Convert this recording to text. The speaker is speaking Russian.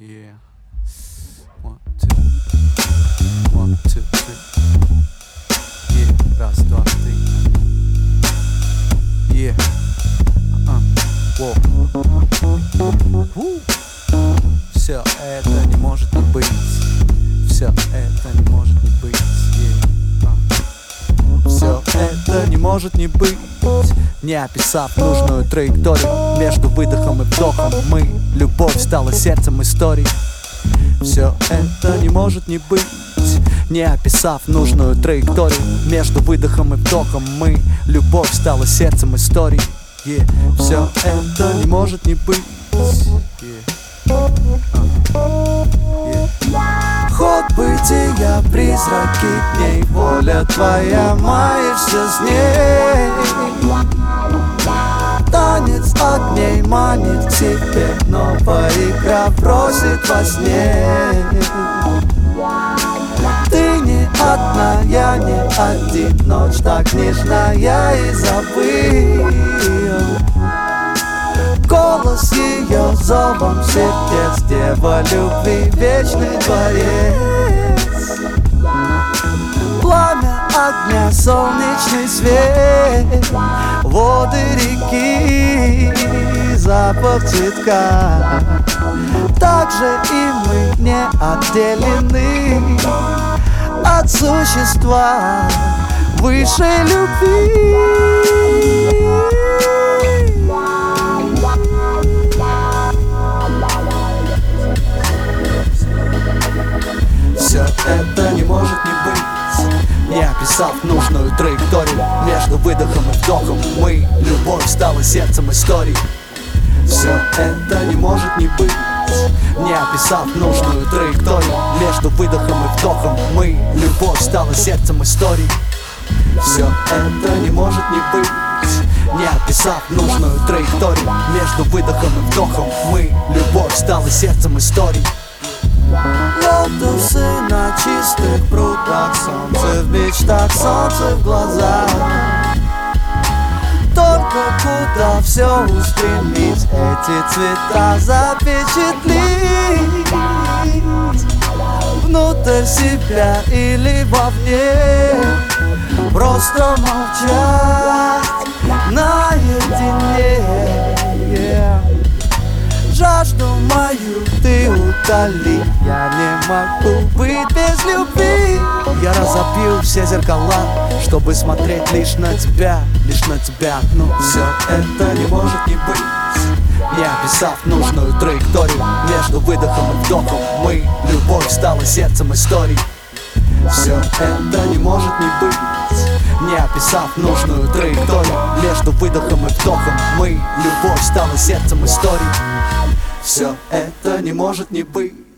Yeah. 1, 2. 1, 2, 3. Yeah. Раз, два, три. Yeah. Во. Все это не может не быть. Все это не может не быть. Все это не может не быть. Не описав нужную траекторию между выдохом и вдохом, мы, любовь стала сердцем истории. Все это не может не быть. Не описав нужную траекторию между выдохом и вдохом, мы, любовь стала сердцем истории. Все это не может не быть. Ход бытия, призраки дней, воля твоя, маешься с ней. Танец огней манит к себе, новая игра просит во сне. Ты не одна, я не один, ночь так нежная и забыл. Голос ее зовом сердец, дева любви, вечный дворец. Пламя огня, солнечный свет, воды реки, запах цветка. Так же и мы не отделены от существа высшей любви. Все это не может не быть. Не описав нужную траекторию между выдохом и вдохом, мы, любовь стала сердцем истории. Все это не может не быть. Не описав нужную траекторию между выдохом и вдохом, мы, любовь стала сердцем истории. Все это не может не быть. Не описав нужную траекторию между выдохом и вдохом, мы, любовь стала сердцем истории. Лотосы на чистых прудах, солнце в мечтах, солнце в глазах. Только куда все устремить, эти цвета запечатлеть внутрь себя или вовне. Просто молчать наедине. Жажду мою ты утоли, я не могу быть без любви. Я разобью все зеркала, чтобы смотреть лишь на тебя, но все это не может не быть. Не описав нужную траекторию между выдохом и вдохом, мы, любовь стала сердцем истории. Все это не может не быть. Не описав нужную траекторию между выдохом и вдохом, мы, любовь стала сердцем истории. Все это не может не быть.